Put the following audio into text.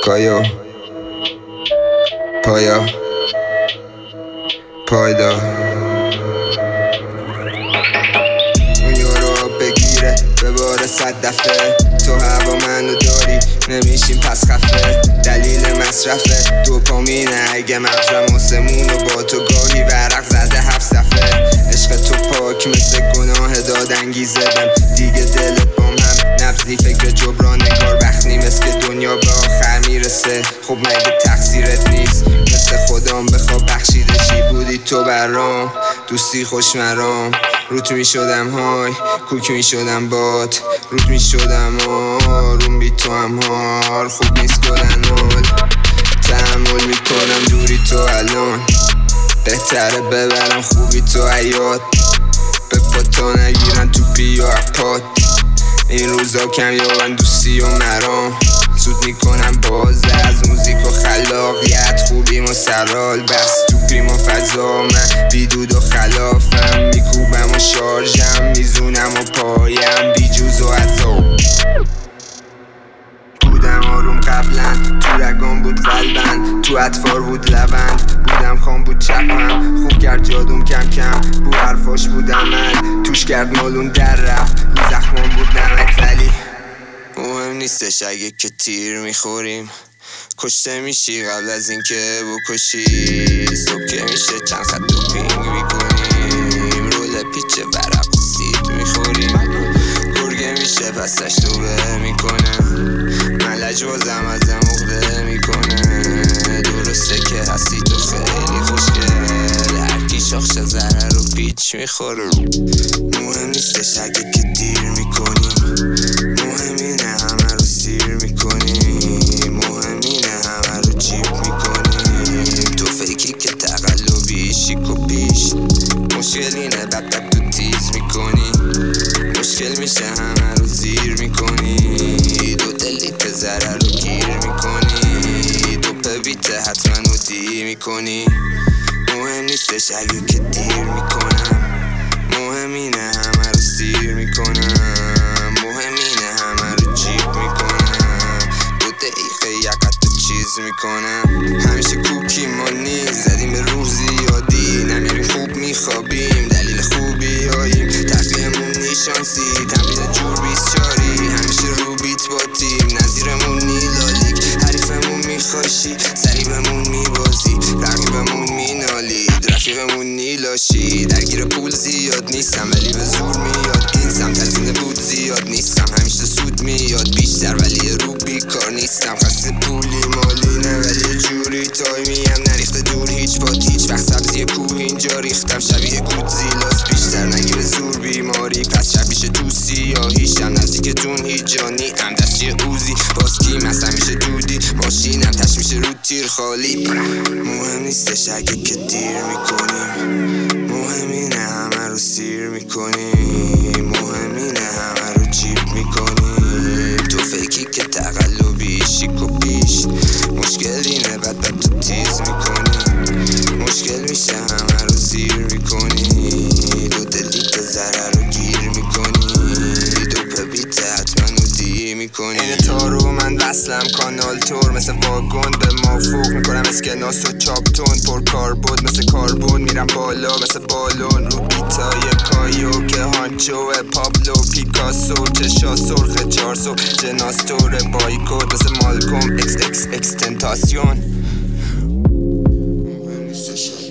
کایو پایدا دنیا رو بگیره به بار 100 دفعه. تو هوا منو داری نمیشیم پس خفه. دلیل مصرفه دوپامینه. اگه مغزم آسمونو با تو گاهی ورق زده 7 صفحه. عشق تو پاک مثل گناه دادانگیزه. بم دیگه دلت بام هم نبضی فکر جبران نگار بخنی مثل که دنیا به آخر میرسه. خب مگه تقصیرت نیست مثل خودم بخواب بخشیدشی بودی تو برام. دوستی خوش مرام روت میشدم های کوک میشدم بات روت میشدم روم بی تو هم حال خوب نیست کلن حال. تحمل میکنم دوری تو الان بهتره ببرم خوبی تو حیات. به پاتا نگیرن تو پی و اپات. این روزا کم یابن دوستی و مرام. سود میکنم بازه از موزیک و خلاقیت. خوبیم و سرال بس تو پیم و فضا. من بیدود و خلافم میکوبم و شارژم میزونم و پایم بیجوز و عذاب. بودم آروم قبلا تو رگام بود قلبن. تو اطفار بود لبند بودم خام بود چپم. خوب کرد جادوم کم کم بو حرفاش بودم من. توش کرد مالون در رفت رو زخمان بود نمک. ولی مهم نیستش اگه که تیر میخوریم. کشته میشی قبل از اینکه بکشی. صبح که میشه چند خط دوپینگ میکنیم. رول پیچ ورق و سیب میخوریم. گرگه میشه پسش توبه میکنه. من لجوازم ازم عقده میکنه. درسته که هستی تو خیلی خوشگل. هرکی شاخش زهره رو پیچ میخوره. مهم نیستش اگه که دیر میکنیم. مهم اینه همه رو سیر میکنیم. مهم اینه همه رو جیب میکنیم. تو فیکی که تقلبی شیک و پیش. مشکل اینه بب تو تیز میکنی. مشکل میشه همه رو زیر میکنی. دو دلیت ذره رو گیر میکنی. دو پویته حتما رو دی میکنی. مهم نیستش اگه که دیر میکنم. مهم اینه همه رو سیر میکنم. مهم اینه همه رو جیب میکنم. 2 دقیقه یقت تو چیز میکنم. همیشه کوکی مانی زدیم به روح زیادی. نمیریم خوب میخوابیم دلیل خوبی هاییم. تفریحمون نیشانسی تمرین جور 24. همیشه رو بیت با تیم نظیرمون نیلالیک. حریفمون میخواشی سریبمون میبازی. رقیبمون مینالی رفیقمون نیلاشی. درگیر پول زیاد نیستم ولی به زور میاد. این سمت ترسینده بود زیاد نیستم. همیشه سود میاد بیشتر ولی رو بیکار نیستم. خسته پولی مالی نه ولی جوری تایمیم. نریخته دور هیچ باد هیچ وقت سبزی کوه اینجا ریختم. شبیه کود زیلاس بیشتر نگیر زور بیماری. پس شب میشه تو سیاهیشم نزدیکتون هیچ جانی هم دستی اوزی. باز کیم هست همیشه دودی ماشینم تش میشه رو تیر خالی. مهم نیستش اگه که دیر میکنیم. مهم اینه همه رو سیر میکنیم. مهم اینه همه رو جیب میکنیم. تو فیکی که تقلبی شیک و پیش. مشکل اینه بد تو تیز میکنی. مشکل میشه همه رو زیر میکنی. دو دلیت ذره رو گیر میکنی. دو پبیت حتما رو دی میکنی. این تارو من وصلم کانال تور مثل واگن به مافوق میکنم. اسکناس و چاپتون پر کاربود مثل کاربون. میرم بالا مثل بالون رو بیتای کایو که هانچو پابلو پیکاسو. چشا سرخ 4 صبح جناستور بایکوت مثل مالکوم اکس اکس اکستنتاسیون.